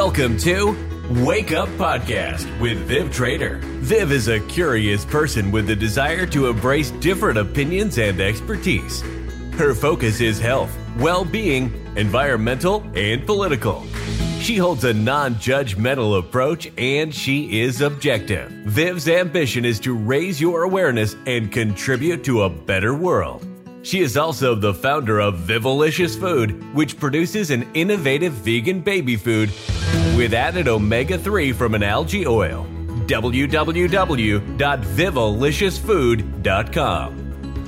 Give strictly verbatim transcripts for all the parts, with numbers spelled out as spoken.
Welcome to Wake Up Podcast with Viv Trader. Viv is a curious person with the desire to embrace different opinions and expertise. Her focus is health, well-being, environmental, and political. She holds a non-judgmental approach and she is objective. Viv's ambition is to raise your awareness and contribute to a better world. She is also the founder of Vivolicious Food, which produces an innovative vegan baby food with added omega three from an algae oil. w w w dot vivolicious food dot com.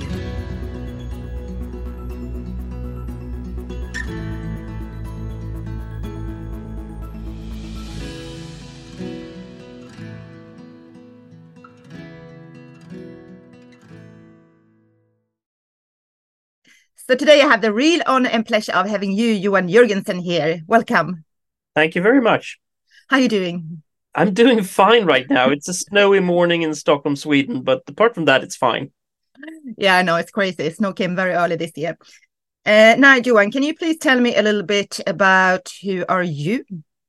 So today I have the real honor and pleasure of having you, Johan Jürgensen, here. Welcome. Thank you very much. How are you doing? I'm doing fine right now. It's a snowy morning in Stockholm, Sweden, but apart from that, it's fine. Yeah, I know, it's crazy. Snow came very early this year. Uh, now, Johan, can you please tell me a little bit about who are you?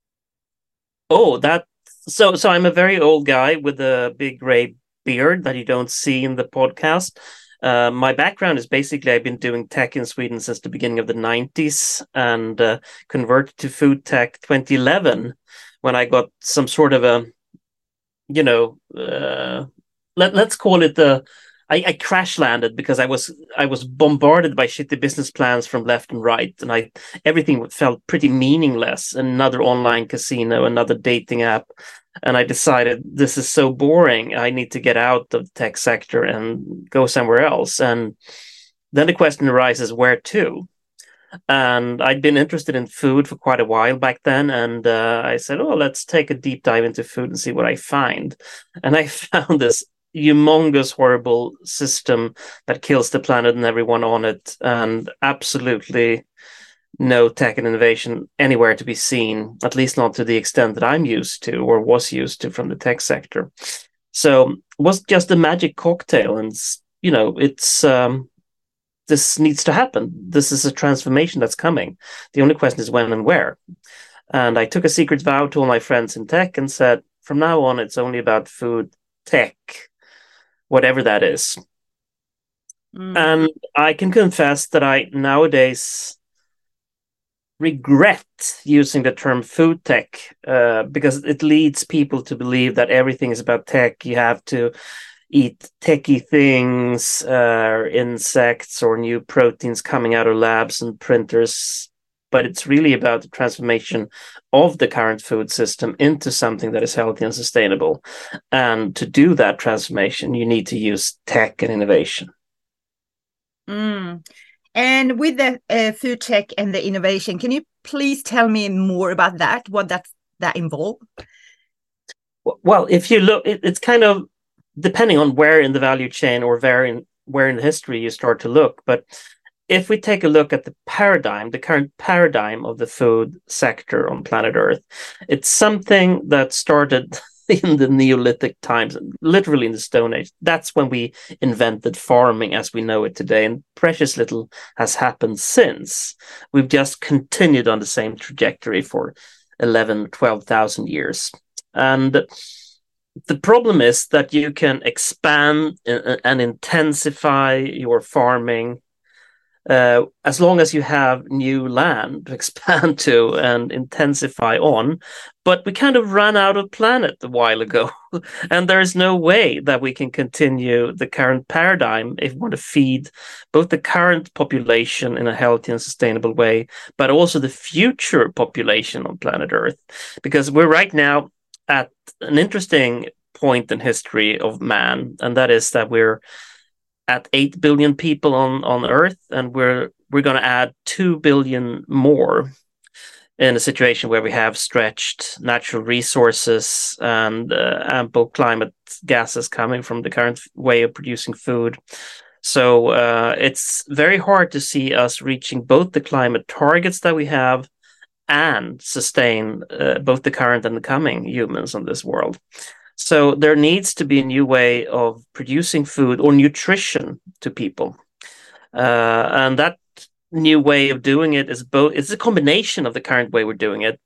Oh, that so so I'm a very old guy with a big gray beard that you don't see in the podcast. Uh, my background is basically I've been doing tech in Sweden since the beginning of the nineties and uh, converted to food tech twenty eleven when I got some sort of a, you know, uh, let, let's call it the, I, I crash landed because I was I was bombarded by shitty business plans from left and right, and I everything felt pretty meaningless. Another online casino, another dating app. And I decided this is so boring. I need to get out of the tech sector and go somewhere else. And then the question arises, where to? And I'd been interested in food for quite a while back then. And uh, I said, oh, let's take a deep dive into food and see what I find. And I found this humongous, horrible system that kills the planet and everyone on it. And absolutely no tech and innovation anywhere to be seen, at least not to the extent that I'm used to or was used to from the tech sector. So it was just a magic cocktail. And, you know, it's um, this needs to happen. This is a transformation that's coming. The only question is when and where. And I took a secret vow to all my friends in tech and said, from now on, it's only about food tech, whatever that is. Mm. And I can confess that I nowadays regret using the term food tech uh, because it leads people to believe that everything is about tech. You have to eat techie things, uh, insects or new proteins coming out of labs and printers. But it's really about the transformation of the current food system into something that is healthy and sustainable. And to do that transformation, you need to use tech and innovation. Mm. And with the uh, food tech and the innovation, can you please tell me more about that? What that that involves? Well, if you look, it, it's kind of depending on where in the value chain or where in where in history you start to look. But if we take a look at the paradigm, the current paradigm of the food sector on planet Earth, it's something that started in the Neolithic times, literally in the Stone Age. That's when we invented farming as we know it today, and precious little has happened since. We've just continued on the same trajectory for eleven, twelve thousand years. And the problem is that you can expand and intensify your farming Uh, as long as you have new land to expand to and intensify on. But we kind of ran out of planet a while ago. And there is no way that we can continue the current paradigm if we want to feed both the current population in a healthy and sustainable way, but also the future population on planet Earth. Because we're right now at an interesting point in history of man, and that is that we're at eight billion people on, on Earth, and we're we're going to add two billion more in a situation where we have stretched natural resources and uh, ample climate gases coming from the current way of producing food. So uh, it's very hard to see us reaching both the climate targets that we have and sustain uh, both the current and the coming humans on this world. So there needs to be a new way of producing food or nutrition to people. Uh, and that new way of doing it is both, it's a combination of the current way we're doing it, but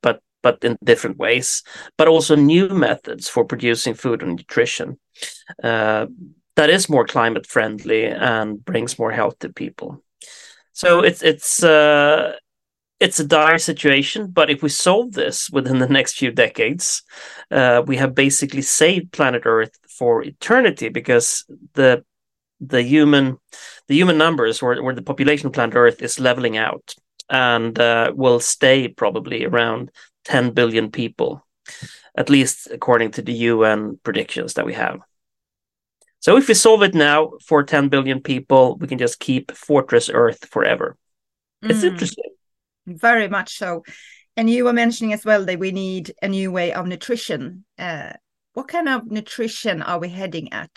but in different ways, but also new methods for producing food and nutrition uh, that is more climate friendly and brings more health to people. So it's it's uh, it's a dire situation, but if we solve this within the next few decades, uh, we have basically saved planet Earth for eternity, because the the human the human numbers, or, or the population of planet Earth, is leveling out and uh, will stay probably around ten billion people, at least according to the U N predictions that we have. So if we solve it now for ten billion people, we can just keep Fortress Earth forever. It's mm. interesting. Very much so. And you were mentioning as well that we need a new way of nutrition. Uh, what kind of nutrition are we heading at?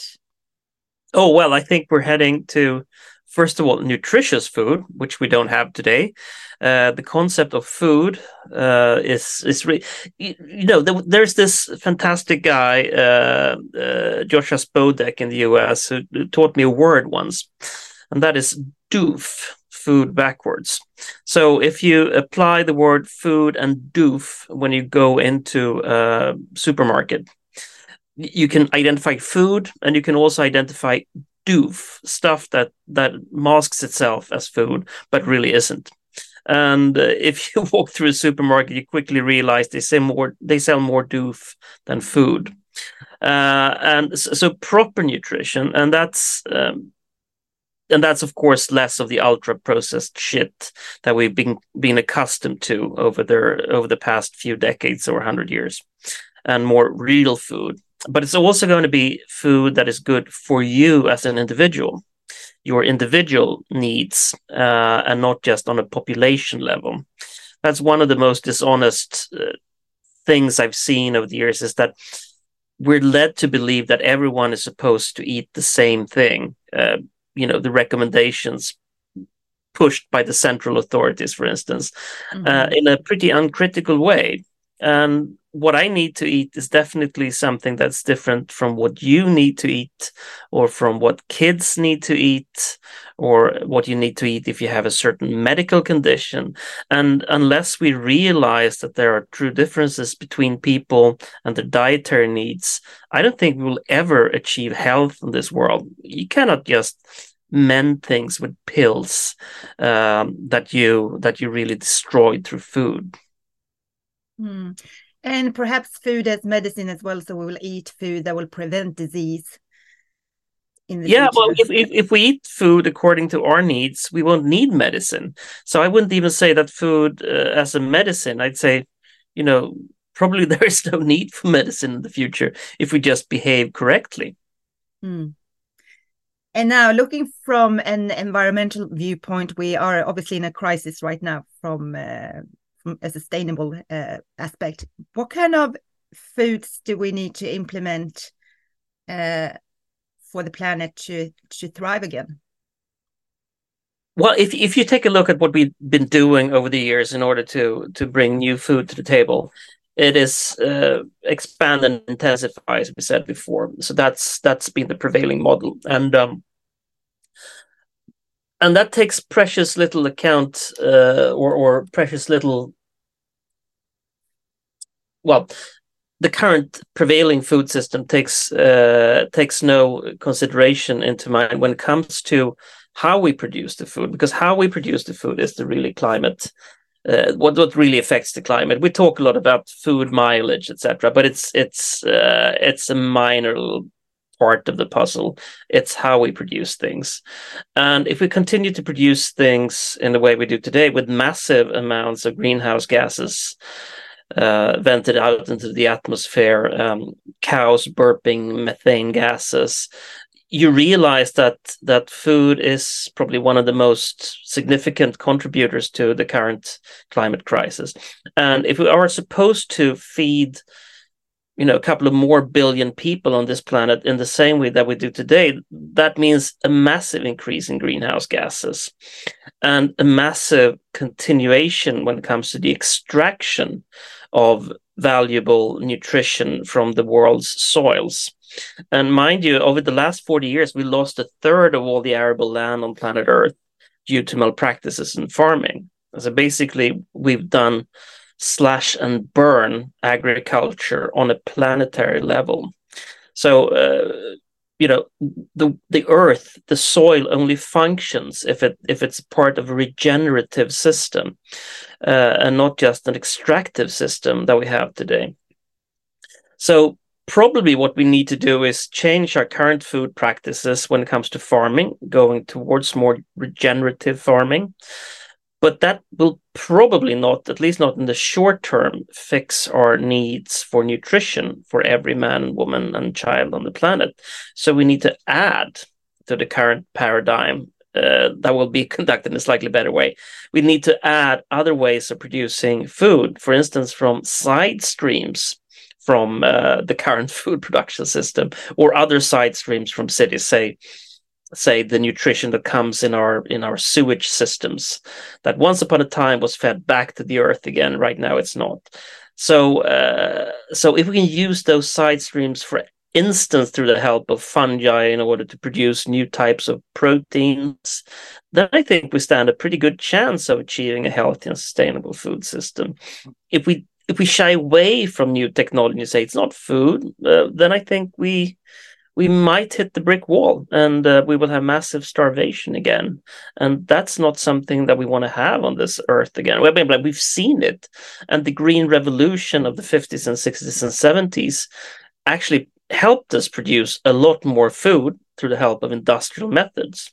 Oh, well, I think we're heading to, first of all, nutritious food, which we don't have today. Uh, the concept of food uh, is is re- you, you know there, there's this fantastic guy, uh, uh, Joshua Spodek in the U S, who, who taught me a word once, and that is doof, food backwards. So if you apply the word food and doof when you go into a supermarket, you can identify food, and you can also identify doof, stuff that that masks itself as food but really isn't. And uh, if you walk through a supermarket, you quickly realize they sell more they sell more doof than food. Uh, and so, so proper nutrition, and that's um, and that's of course less of the ultra processed shit that we've been been accustomed to over the over the past few decades or hundred years, and more real food. But it's also going to be food that is good for you as an individual, your individual needs, uh, and not just on a population level. That's one of the most dishonest uh, things I've seen over the years, is that we're led to believe that everyone is supposed to eat the same thing. Uh, you know, the recommendations pushed by the central authorities, for instance, mm-hmm. uh, in a pretty uncritical way. And what I need to eat is definitely something that's different from what you need to eat, or from what kids need to eat, or what you need to eat if you have a certain medical condition. And unless we realize that there are true differences between people and their dietary needs, I don't think we will ever achieve health in this world. You cannot just mend things with pills um, that you that you really destroyed through food. Hmm. And perhaps food as medicine as well, so we will eat food that will prevent disease in the yeah, future. well, if, if if we eat food according to our needs, we won't need medicine. So I wouldn't even say that food uh, as a medicine. I'd say, you know, probably there is no need for medicine in the future if we just behave correctly. Hmm. And now, looking from an environmental viewpoint, we are obviously in a crisis right now from... Uh, a sustainable uh, aspect. What kind of foods do we need to implement uh, for the planet to to thrive again? Well, if if you take a look at what we've been doing over the years in order to to bring new food to the table, it is uh, expand and intensify, as we said before. So that's that's been the prevailing model, and um, and that takes precious little account uh, or or precious little. Well, the current prevailing food system takes uh, takes no consideration into mind when it comes to how we produce the food, because how we produce the food is the really climate. Uh, what what really affects the climate. We talk a lot about food mileage, et cetera, but it's it's uh, it's a minor part of the puzzle. It's how we produce things, and if we continue to produce things in the way we do today, with massive amounts of greenhouse gases Uh, vented out into the atmosphere, um, cows burping methane gases, you realize that that food is probably one of the most significant contributors to the current climate crisis. And if we are supposed to feed, you know, a couple of more billion people on this planet in the same way that we do today, that means a massive increase in greenhouse gases and a massive continuation when it comes to the extraction of valuable nutrition from the world's soils. And mind you, over the last forty years, we lost a third of all the arable land on planet Earth due to malpractices in farming. So basically, we've done slash and burn agriculture on a planetary level. So, uh, you know, the the earth, the soil only functions if it if it's part of a regenerative system, uh, and not just an extractive system that we have today. So probably what we need to do is change our current food practices when it comes to farming, going towards more regenerative farming. But that will probably not, at least not in the short term, fix our needs for nutrition for every man, woman, and child on the planet. So we need to add to the current paradigm uh, that will be conducted in a slightly better way. We need to add other ways of producing food, for instance, from side streams from uh, the current food production system, or other side streams from cities, say, say the nutrition that comes in our in our sewage systems that once upon a time was fed back to the earth again. Right now it's not. So uh, so if we can use those side streams, for instance, through the help of fungi in order to produce new types of proteins, then I think we stand a pretty good chance of achieving a healthy and sustainable food system. If we if we shy away from new technology and say it's not food, uh, then I think we we might hit the brick wall, and uh, we will have massive starvation again. And that's not something that we want to have on this earth again. I mean, like, we've seen it. And the green revolution of the fifties and sixties and seventies actually helped us produce a lot more food through the help of industrial methods.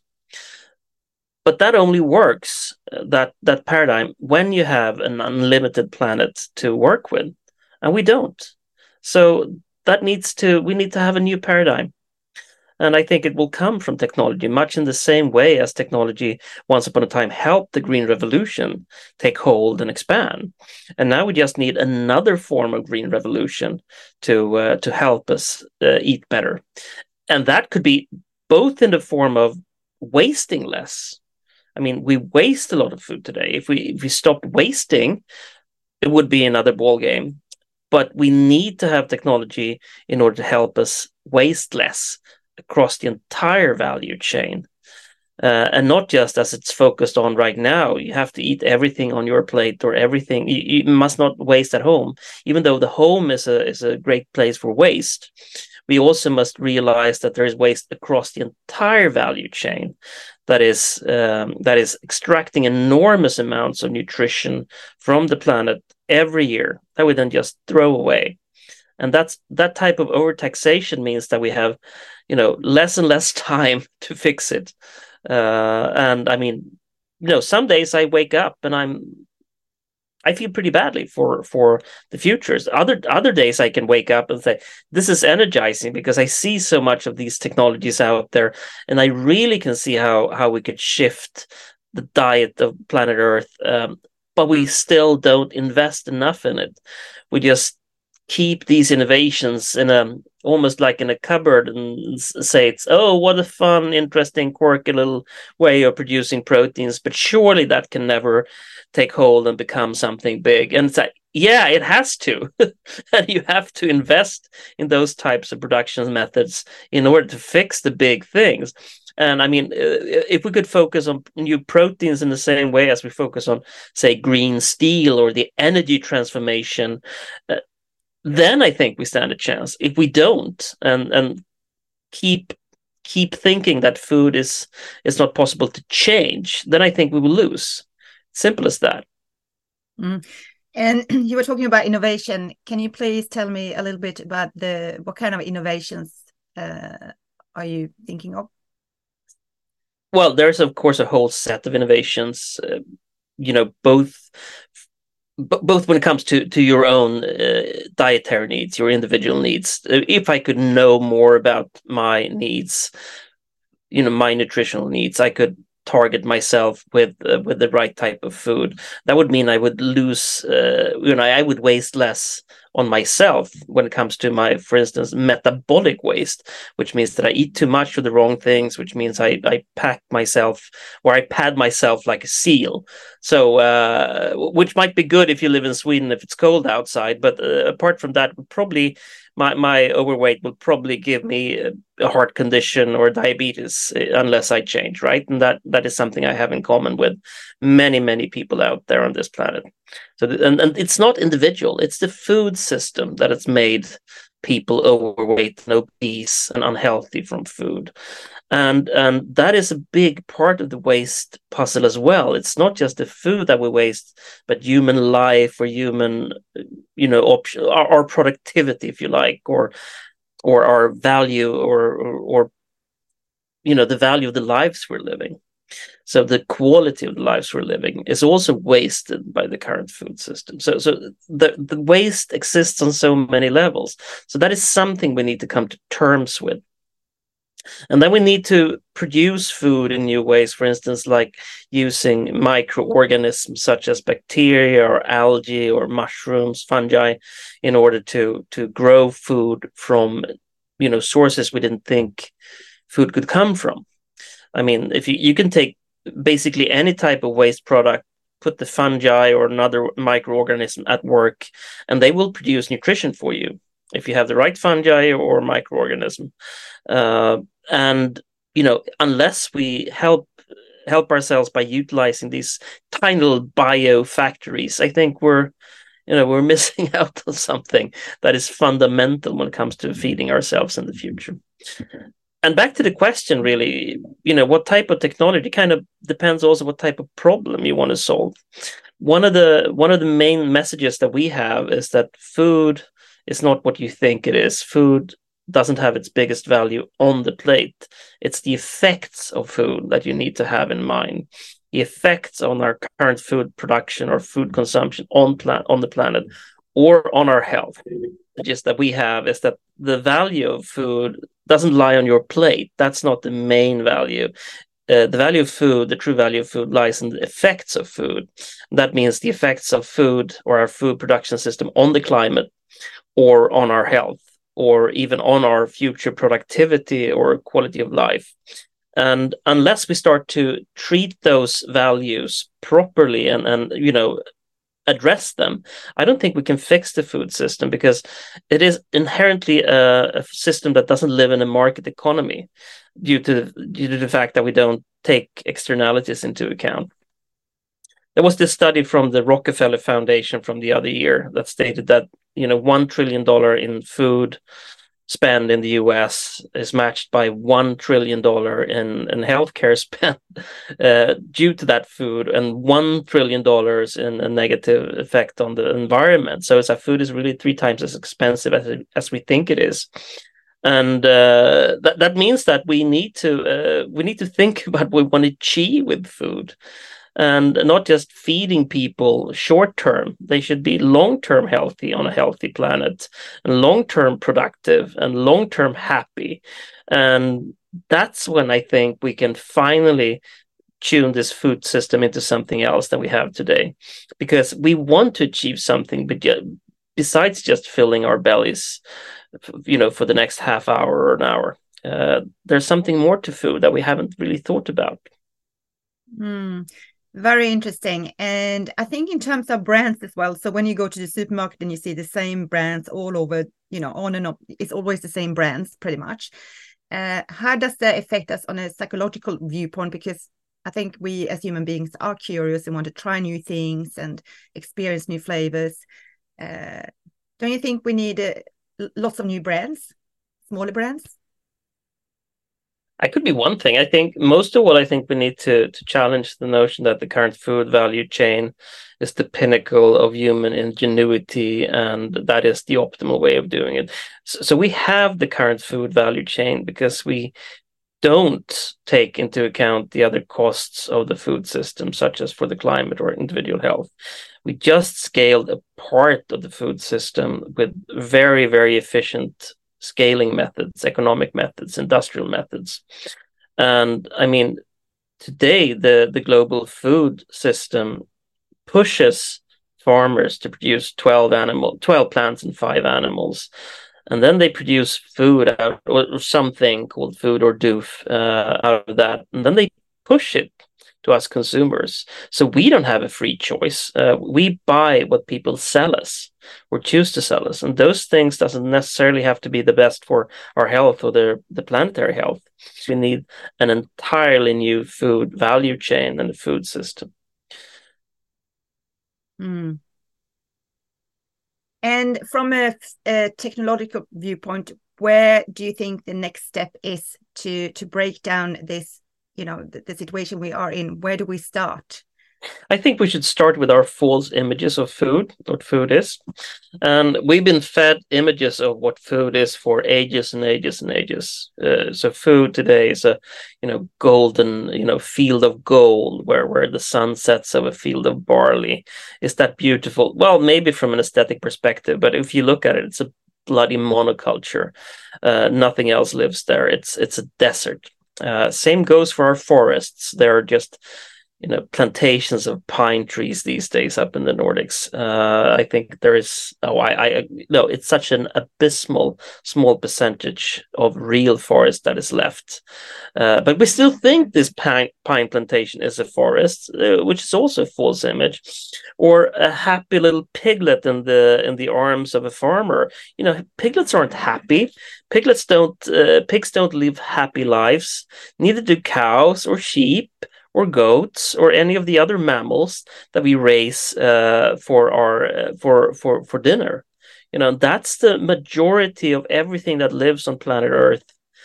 But that only works, uh, that, that paradigm, when you have an unlimited planet to work with. And we don't. So that needs to, we need to have a new paradigm. And I think it will come from technology, much in the same way as technology once upon a time helped the green revolution take hold and expand. And now we just need another form of green revolution to uh, to help us uh, eat better. And that could be both in the form of wasting less. I mean, we waste a lot of food today. If we if we stopped wasting, it would be another ball game. But we need to have technology in order to help us waste less across the entire value chain. Uh, and not just as it's focused on right now. You have to eat everything on your plate, or everything. You, you must not waste at home, even though the home is a is a great place for waste. We also must realize that there is waste across the entire value chain that is um, that is extracting enormous amounts of nutrition from the planet every year that we then just throw away. And that's that type of overtaxation means that we have, you know, less and less time to fix it. Uh, and I mean, you know, some days I wake up and I'm, I feel pretty badly for for the futures. Other other days I can wake up and say, this is energizing because I see so much of these technologies out there, and I really can see how how we could shift the diet of planet Earth. Um, but we still don't invest enough in it. We just keep these innovations in a almost like in a cupboard and say it's, oh, what a fun, interesting, quirky little way of producing proteins, but surely that can never take hold and become something big. And it's like, yeah, it has to. And you have to invest in those types of production methods in order to fix the big things. And I mean, if we could focus on new proteins in the same way as we focus on, say, green steel or the energy transformation, uh, then I think we stand a chance. If we don't, and and keep keep thinking that food is is not possible to change, then I think we will lose. Simple as that. Mm. And you were talking about innovation. Can you please tell me a little bit about the what kind of innovations uh, are you thinking of? Well, there's of course a whole set of innovations. Uh, you know, both. Both when it comes to, to your own uh, dietary needs, your individual needs. If I could know more about my needs, you know, my nutritional needs, I could target myself with uh, with the right type of food. That would mean I would lose, uh, you know, I would waste less on myself when it comes to my, for instance, metabolic waste, which means that I eat too much of the wrong things, which means I, I pack myself, or I pad myself like a seal. So, uh, which might be good if you live in Sweden, if it's cold outside. But uh, apart from that, probably my, my overweight will probably give me a, a heart condition or diabetes unless I change, right? And that, that is something I have in common with many, many people out there on this planet. So So, th- and, and it's not individual, it's the food system that has made people overweight and obese and unhealthy from food. And and that is a big part of the waste puzzle as well. It's not just the food that we waste, but human life or human, you know, option, our, our productivity, if you like, or or our value, or, or or you know, the value of the lives we're living. So the quality of the lives we're living is also wasted by the current food system. So so the, the waste exists on so many levels. So that is something we need to come to terms with. And then we need to produce food in new ways, for instance, like using microorganisms such as bacteria or algae or mushrooms, fungi, in order to, to grow food from, you know, sources we didn't think food could come from. I mean, if you, you can take basically any type of waste product, put the fungi or another microorganism at work, and they will produce nutrition for you if you have the right fungi or microorganism. Uh, and you know, unless we help help ourselves by utilizing these tiny little bio factories, I think we're you know we're missing out on something that is fundamental when it comes to feeding ourselves in the future. And back to the question, really, you know, what type of technology kind of depends also what type of problem you want to solve. One of the one of the main messages that we have is that food is not what you think it is. Food doesn't have its biggest value on the plate. It's the effects of food that you need to have in mind. The effects on our current food production or food consumption on plan- on the planet or on our health. Just that we have is that the value of food doesn't lie on your plate. That's not the main value. Uh, the value of food, the true value of food, lies in the effects of food. That means the effects of food or our food production system on the climate or on our health, or even on our future productivity or quality of life. And unless we start to treat those values properly and, and you know, address them, I don't think we can fix the food system, because it is inherently a, a system that doesn't live in a market economy due to, due to the fact that we don't take externalities into account. There was this study from the Rockefeller Foundation from the other year that stated that, you know, one trillion dollars in food spend in the U S is matched by one trillion dollars in, in healthcare spend uh, due to that food, and one trillion dollars in a negative effect on the environment. So it's that food is really three times as expensive as, it, as we think it is. And uh, that, that means that we need to uh, we need to think about what we want to achieve with food. And not just feeding people short term. They should be long term healthy on a healthy planet, and long term productive, and long term happy. And that's when I think we can finally tune this food system into something else than we have today, because we want to achieve something besides just filling our bellies, you know, for the next half hour or an hour. Uh, there's something more to food that we haven't really thought about. Mm. Very interesting. And I think in terms of brands as well, so when you go to the supermarket and you see the same brands all over, you know, on and off, it's always the same brands pretty much. Uh, how does that affect us on a psychological viewpoint? Because I think we as human beings are curious and want to try new things and experience new flavors. Uh, don't you think we need uh, lots of new brands, smaller brands? I could be one thing. I think most of what I think we need to to challenge the notion that the current food value chain is the pinnacle of human ingenuity, and that is the optimal way of doing it. So, so we have the current food value chain because we don't take into account the other costs of the food system, such as for the climate or individual health. We just scaled a part of the food system with very, very efficient scaling methods, economic methods, industrial methods. And I mean, today the, the global food system pushes farmers to produce twelve animal, twelve plants and five animals. And then they produce food out or something called food or doof uh, out of that. And then they push it to us consumers. So we don't have a free choice. Uh, we buy what people sell us or choose to sell us. And those things doesn't necessarily have to be the best for our health or the, the planetary health. We need an entirely new food value chain and a food system. Mm. And from a, a technological viewpoint, where do you think the next step is to to break down this, you know, the, the situation we are in? Where do we start? I think we should start with our false images of food, what food is. And we've been fed images of what food is for ages and ages and ages. Uh, so food today is a, you know, golden, you know, field of gold where, where the sun sets over a field of barley. Is that beautiful? Well, maybe from an aesthetic perspective, but if you look at it, it's a bloody monoculture. Uh, nothing else lives there. It's, it's a desert. Uh, same goes for our forests. They're just, you know, plantations of pine trees these days up in the Nordics. Uh, I think there is, oh, I, I, no, it's such an abysmal small percentage of real forest that is left. Uh, but we still think this pine, pine plantation is a forest, uh, which is also a false image, or a happy little piglet in the in the arms of a farmer. You know, piglets aren't happy. Piglets don't, uh, pigs don't live happy lives. Neither do cows or sheep or goats, or any of the other mammals that we raise uh, for our uh, for for for dinner. You know, that's the majority of everything that lives on planet Earth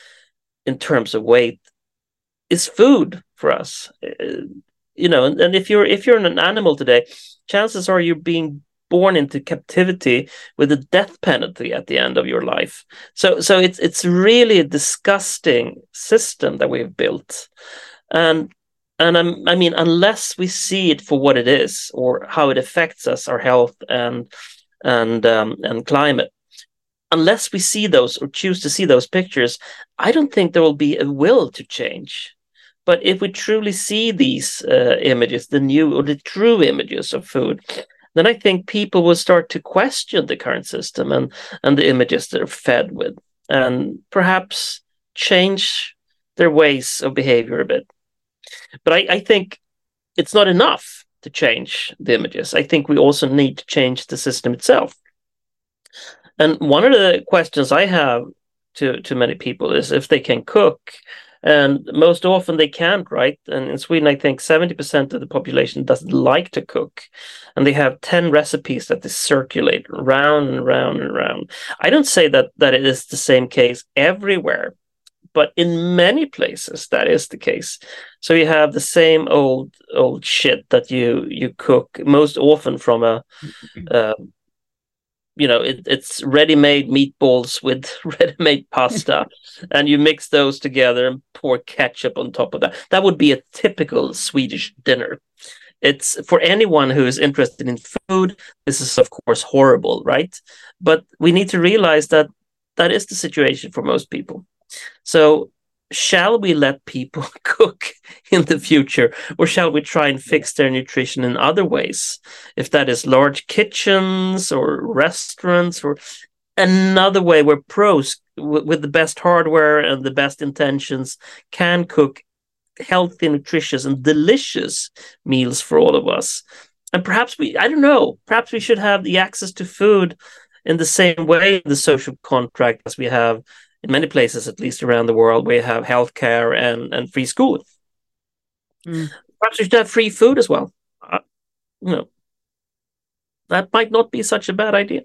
in terms of weight is food for us. Uh, you know, and, and if you're if you're an animal today, chances are you're being born into captivity with a death penalty at the end of your life. So so it's it's really a disgusting system that we've built, and. And I'm, I mean, unless we see it for what it is, or how it affects us, our health and and um, and climate, unless we see those or choose to see those pictures, I don't think there will be a will to change. But if we truly see these uh, images, the new or the true images of food, then I think people will start to question the current system and and the images they're fed with, and perhaps change their ways of behavior a bit. But I, I think it's not enough to change the images. I think we also need to change the system itself. And one of the questions I have to, to many people is if they can cook. And most often they can't, right? And in Sweden, I think seventy percent of the population doesn't like to cook. And they have ten recipes that they circulate round and round and round. I don't say that, that it is the same case everywhere. But in many places, that is the case. So you have the same old old shit that you you cook most often from a, uh, you know, it, it's ready-made meatballs with ready-made pasta, and you mix those together and pour ketchup on top of that. That would be a typical Swedish dinner. It's for anyone who is interested in food. This is, of course, horrible, right? But we need to realize that that is the situation for most people. So shall we let people cook in the future, or shall we try and fix their nutrition in other ways? If that is large kitchens or restaurants, or another way where pros w- with the best hardware and the best intentions can cook healthy, nutritious and delicious meals for all of us. And perhaps we, I don't know, perhaps we should have the access to food in the same way in the social contract as we have in many places, at least around the world, we have healthcare and, and free school. Mm. Perhaps we should have free food as well. Uh, you know, that might not be such a bad idea.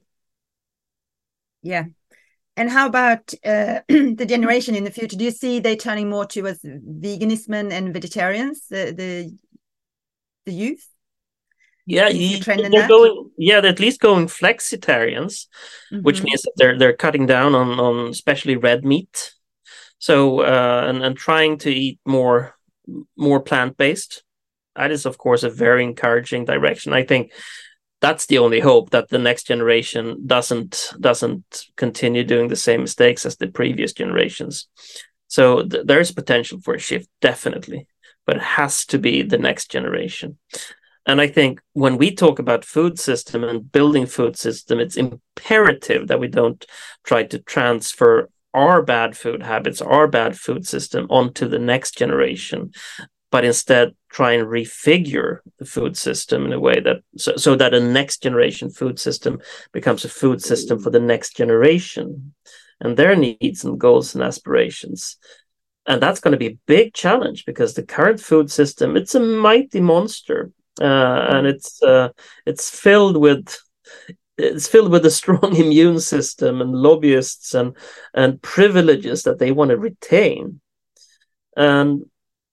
Yeah. And how about uh, the generation in the future? Do you see they turning more towards veganism and vegetarians, the the, the youth? Yeah, you, they're going. Yeah, they're at least going flexitarians, mm-hmm. which means that they're they're cutting down on, on especially red meat. So uh, and and trying to eat more more plant based. That is, of course, a very encouraging direction. I think that's the only hope, that the next generation doesn't doesn't continue doing the same mistakes as the previous generations. So th- there is potential for a shift, definitely, but it has to be the next generation. And I think when we talk about food system and building food system, it's imperative that we don't try to transfer our bad food habits, our bad food system onto the next generation, but instead try and refigure the food system in a way that so, so that a next generation food system becomes a food system for the next generation and their needs and goals and aspirations. And that's going to be a big challenge, because the current food system, it's a mighty monster. Uh, and it's uh, it's filled with it's filled with a strong immune system and lobbyists and and privileges that they want to retain. And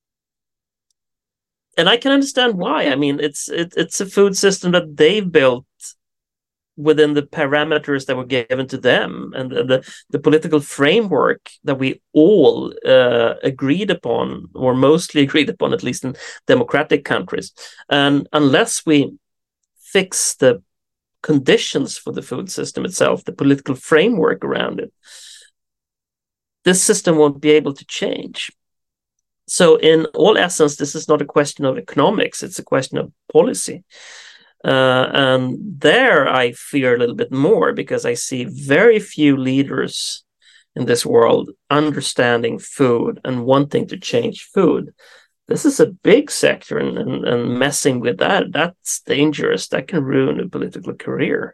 and I can understand why. I mean, it's it, it's a food system that they've built within the parameters that were given to them, and the the, the political framework that we all uh, agreed upon, or mostly agreed upon, at least in democratic countries. And unless we fix the conditions for the food system itself, the political framework around it, this system won't be able to change. So in all essence, this is not a question of economics, it's a question of policy. Uh, and there I fear a little bit more, because I see very few leaders in this world understanding food and wanting to change food. This is a big sector, and, and, and messing with that, that's dangerous. That can ruin a political career.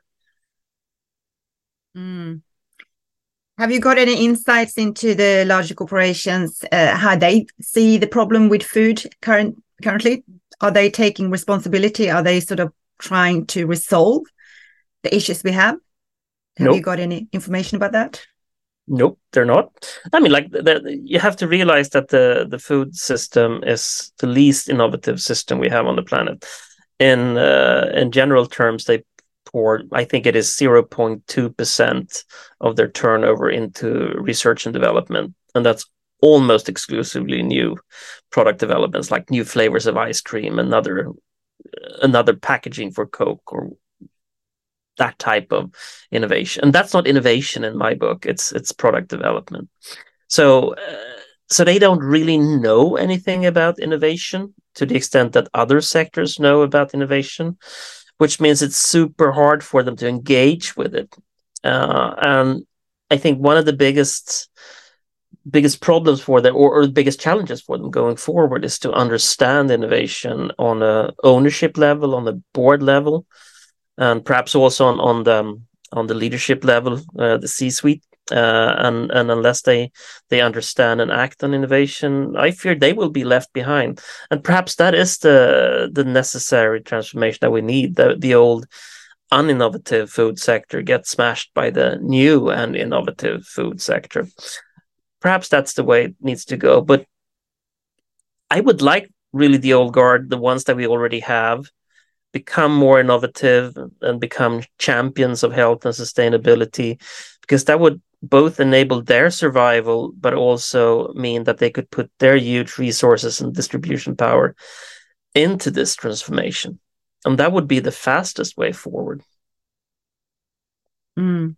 Mm. Have you got any insights into the larger corporations, uh, how they see the problem with food current, currently? Are they taking responsibility? Are they sort of trying to resolve the issues we have? Have Nope. you got any information about that? Nope, they're not. I mean, like, the, the, you have to realize that the, the food system is the least innovative system we have on the planet. In uh, in general terms, they pour, I think it is zero point two percent of their turnover into research and development. And that's almost exclusively new product developments, like new flavors of ice cream, another another packaging for Coke, or that type of innovation. And that's not innovation in my book. It's it's product development. So uh, so they don't really know anything about innovation to the extent that other sectors know about innovation, which means it's super hard for them to engage with it. Uh, and I think one of the biggest biggest problems for them, or, or the biggest challenges for them going forward, is to understand innovation on a ownership level, on the board level, and perhaps also on, on the on the leadership level, uh, the C-suite. Uh, and and unless they they understand and act on innovation, I fear they will be left behind. And perhaps that is the the necessary transformation that we need. The the old uninnovative food sector gets smashed by the new and innovative food sector. Perhaps that's the way it needs to go. But I would like really the old guard, the ones that we already have, become more innovative and become champions of health and sustainability, because that would both enable their survival, but also mean that they could put their huge resources and distribution power into this transformation. And that would be the fastest way forward. Mm.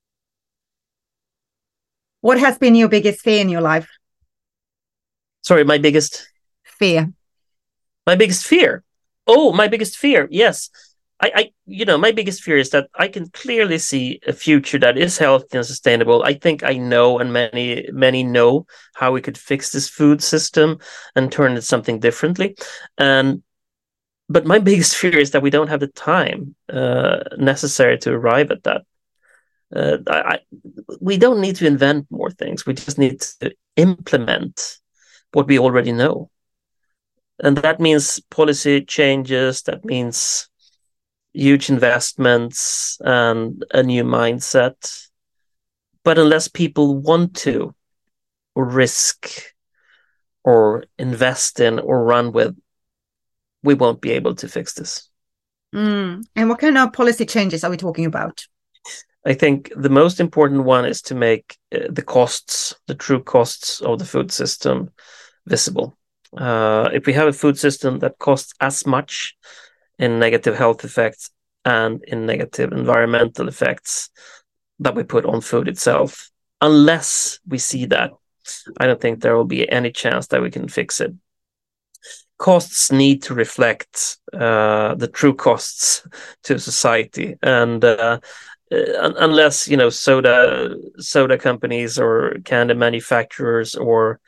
What has been your biggest fear in your life? Sorry, my biggest... Fear. My biggest fear? Oh, my biggest fear, yes. I, I, you know, my biggest fear is that I can clearly see a future that is healthy and sustainable. I think I know, and many, many know, how we could fix this food system and turn it something differently. And but my biggest fear is that we don't have the time uh, necessary to arrive at that. Uh, I, I, we don't need to invent more things. We just need to implement what we already know. And that means policy changes, that means huge investments and a new mindset. But unless people want to, or risk, or invest in, or run with, we won't be able to fix this. Mm. And what kind of policy changes are we talking about? I think the most important one is to make uh, the costs, the true costs of the food system visible. Uh, if we have a food system that costs as much in negative health effects and in negative environmental effects that we put on food itself, unless we see that, I don't think there will be any chance that we can fix it. Costs need to reflect uh, the true costs to society, and uh, uh, unless, you know, soda soda companies or candy manufacturers or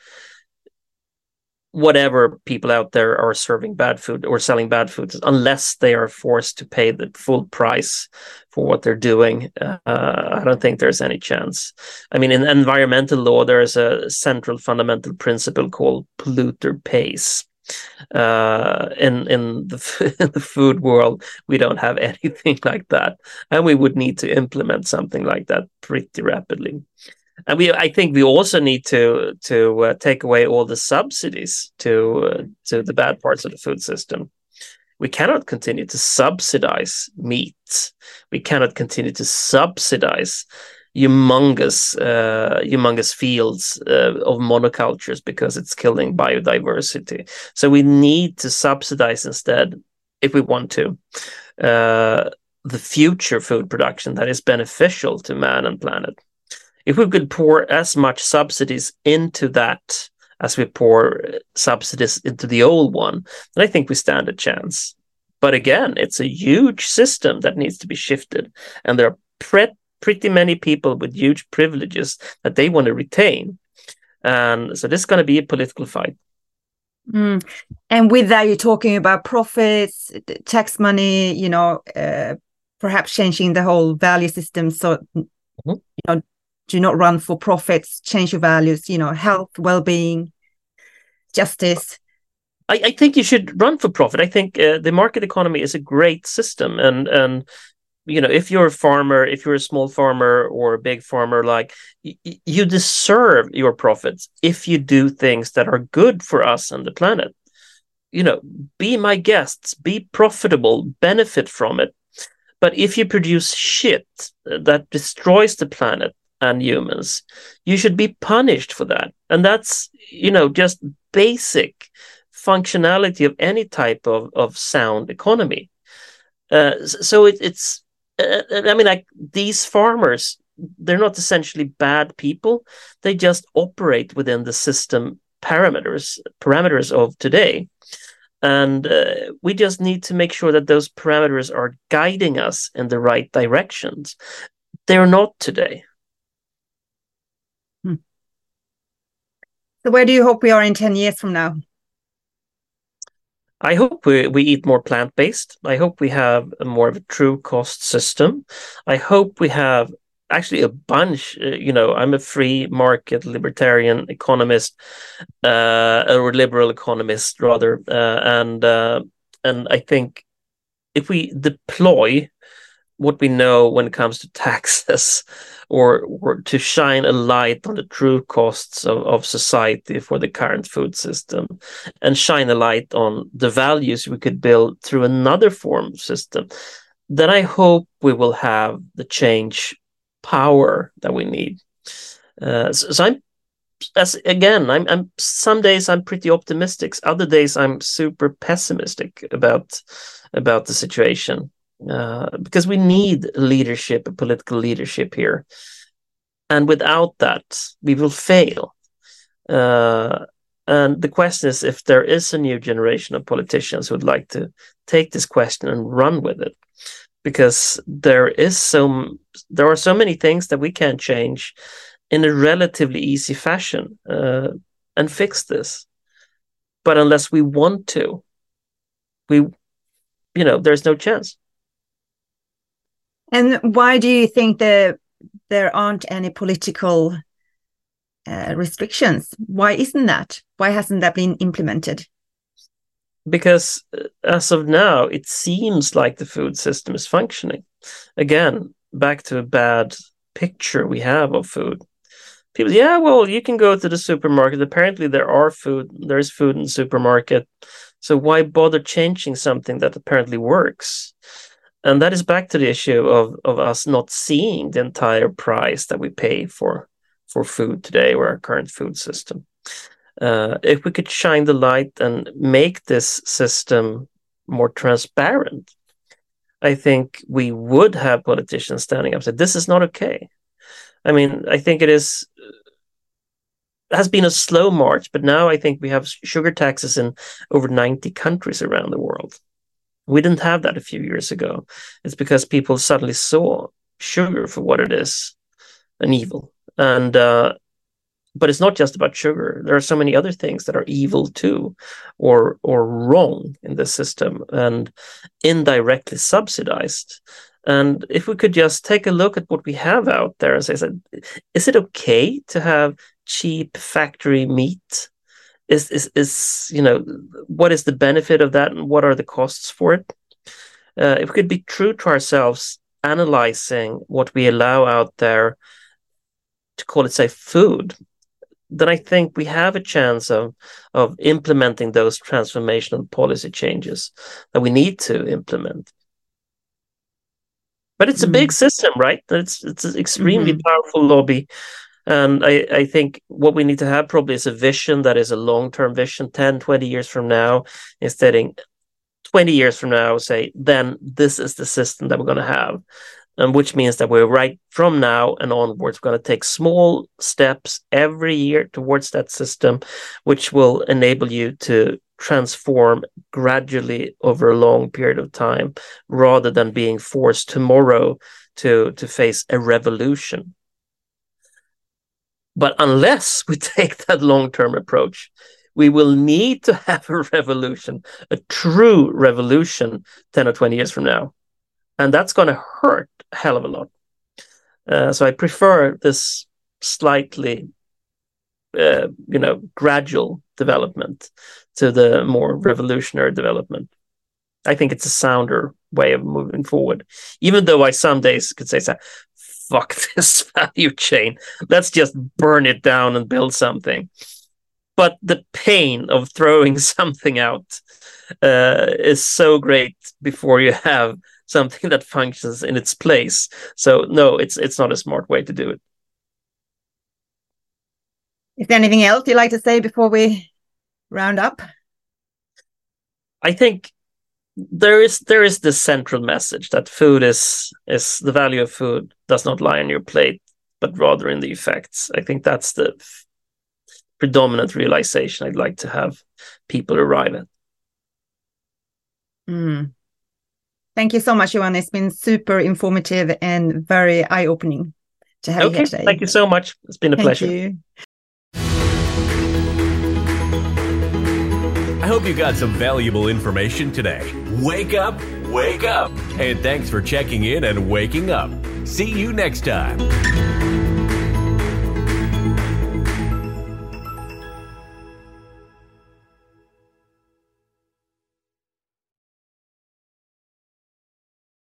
whatever people out there are serving bad food or selling bad foods, unless they are forced to pay the full price for what they're doing, uh, I don't think there's any chance. I mean, in environmental law, there is a central fundamental principle called polluter pays. Uh, in in the, in the food world, we don't have anything like that, and we would need to implement something like that pretty rapidly. And we, I think, we also need to to uh, take away all the subsidies to uh, to the bad parts of the food system. We cannot continue to subsidize meat. We cannot continue to subsidize humongous, uh, humongous fields uh, of monocultures because it's killing biodiversity. So we need to subsidize instead, if we want to, uh, the future food production that is beneficial to man and planet. If we could pour as much subsidies into that as we pour subsidies into the old one, then I think we stand a chance. But again, it's a huge system that needs to be shifted. And there are pre- pretty many people with huge privileges that they want to retain. And so this is going to be a political fight. Mm. And with that, you're talking about profits, tax money, you know, uh, perhaps changing the whole value system. So, mm-hmm. you know, do not run for profits, change your values, you know, health, well-being, justice. I, I think you should run for profit. I think uh, the market economy is a great system. And, and, you know, if you're a farmer, if you're a small farmer or a big farmer, like y- you deserve your profits if you do things that are good for us and the planet. You know, be my guests, be profitable, benefit from it. But if you produce shit that destroys the planet and humans, you should be punished for that. And that's, you know, just basic functionality of any type of, of sound economy. Uh, so it, it's, uh, I mean, like these farmers, they're not essentially bad people. They just operate within the system parameters, parameters of today. And uh, we just need to make sure that those parameters are guiding us in the right directions. They're not today. Hmm. So where do you hope we are in ten years from now? I hope we, we eat more plant-based. I hope we have a more of a true cost system. I hope we have actually a bunch, uh, you know, I'm a free market libertarian economist, uh, or liberal economist rather. Uh, and, uh, and I think if we deploy what we know when it comes to taxes, or, or to shine a light on the true costs of, of society for the current food system, and shine a light on the values we could build through another form system, then I hope we will have the change power that we need. Uh, so, so I'm, as again, I'm, I'm some days I'm pretty optimistic. Other days I'm super pessimistic about about the situation. Uh, because we need leadership, political leadership here. And without that, we will fail. Uh, and the question is if there is a new generation of politicians who would like to take this question and run with it. Because there is so, there are so many things that we can change in a relatively easy fashion uh, and fix this. But unless we want to, we, you know, there's no chance. And why do you think that there aren't any political uh, restrictions? Why isn't that? Why hasn't that been implemented? Because as of now, it seems like the food system is functioning. Again, back to a bad picture we have of food. People, yeah, well, you can go to the supermarket. Apparently there are food, there's food in the supermarket. So why bother changing something that apparently works? And that is back to the issue of, of us not seeing the entire price that we pay for, for food today, or our current food system. Uh, if we could shine the light and make this system more transparent, I think we would have politicians standing up and say, this is not okay. I mean, I think it is has been a slow march, but now I think we have sugar taxes in over ninety countries around the world. We didn't have that a few years ago. It's because people suddenly saw sugar for what it is, an evil. And uh, but it's not just about sugar. There are so many other things that are evil too, or or wrong in the system and indirectly subsidized. And if we could just take a look at what we have out there and say, is it okay to have cheap factory meat? is is is you know, what is the benefit of that, and what are the costs for it? Uh, if we could be true to ourselves, analyzing what we allow out there, to call it, say, food, then I think we have a chance of of implementing those transformational policy changes that we need to implement. But it's mm. a big system, right? It's it's an extremely mm-hmm. powerful lobby. And I, I think what we need to have probably is a vision that is a long-term vision, ten, twenty years from now, instead of twenty years from now, say, then this is the system that we're going to have. And which means that we're right from now and onwards going to take small steps every year towards that system, which will enable you to transform gradually over a long period of time, rather than being forced tomorrow to, to face a revolution. But unless we take that long-term approach, we will need to have a revolution, a true revolution, ten or twenty years from now. And that's going to hurt a hell of a lot. Uh, so I prefer this slightly, uh, you know, gradual development to the more revolutionary development. I think it's a sounder way of moving forward. Even though I some days could say, fuck this value chain, let's just burn it down and build something. But the pain of throwing something out uh, is so great before you have something that functions in its place. So no, it's it's not a smart way to do it. Is there anything else you'd like to say before we round up? I think there is there is this central message that food is is the value of food does not lie on your plate, but rather in the effects. I think that's the f- predominant realization I'd like to have people arrive at. Mm. Thank you so much, Johan. It's been super informative and very eye-opening to have okay. you here today. Thank you so much. It's been a Thank pleasure. You. I hope you got some valuable information today. Wake up, wake up. And thanks for checking in and waking up. See you next time.